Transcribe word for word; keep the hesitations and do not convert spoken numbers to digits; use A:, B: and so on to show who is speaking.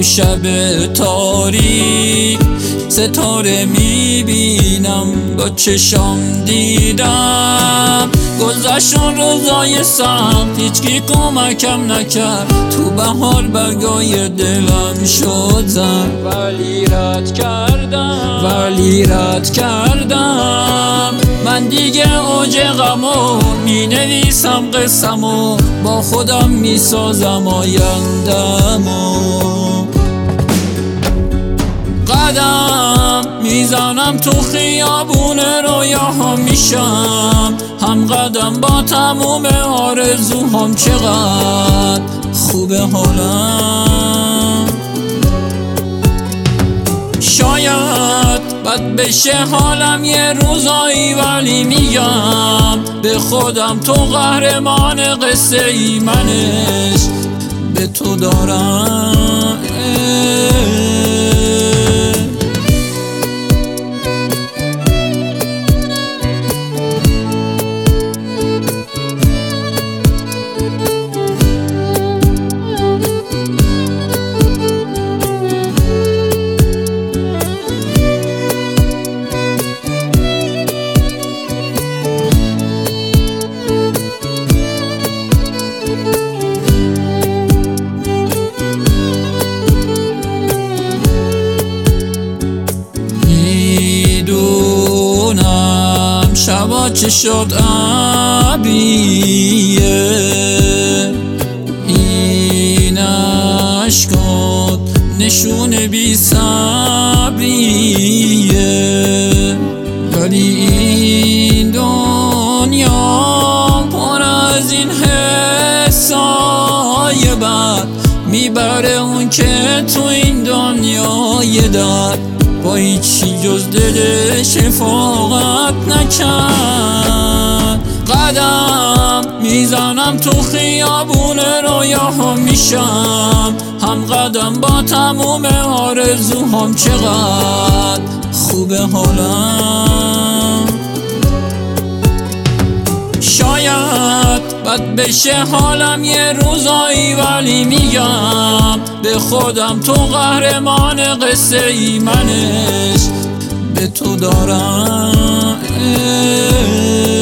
A: تو شب تاریک ستاره میبینم، با چشام دیدم گذشتن روزای سخت، هیچکی کمکم نکرد، تو بهار برگای دلم شد زن، ولی رد کردم ولی رد کردم من دیگه اوج غمو می نویسم، قصمو با خودم می سازم آیندمو، قدم میزنم تو خیابون رویاها میشم هم قدم با تموم آرزوهام، چقدر خوبه حالم. شاید بد بشه حالم یه روزایی، ولی میگم به خودم تو قهرمان قصه ای، منش به تو دارم. شبا چه شد عبیه، این عشقات نشون بی صبریه، ولی این دنیا پر از این حسای بد میبره اون که تو این دنیای درد با هیچی جز دل شفاقت نکرد. قدم میزنم تو خیابون رویاها میشم هم قدم با تموم آرزوهام، چقدر خوبه حالم. شاید بد بشه حالم یه روزایی، ولی میگم به خودم تو قهرمان قصه ای، منش به تو دارم.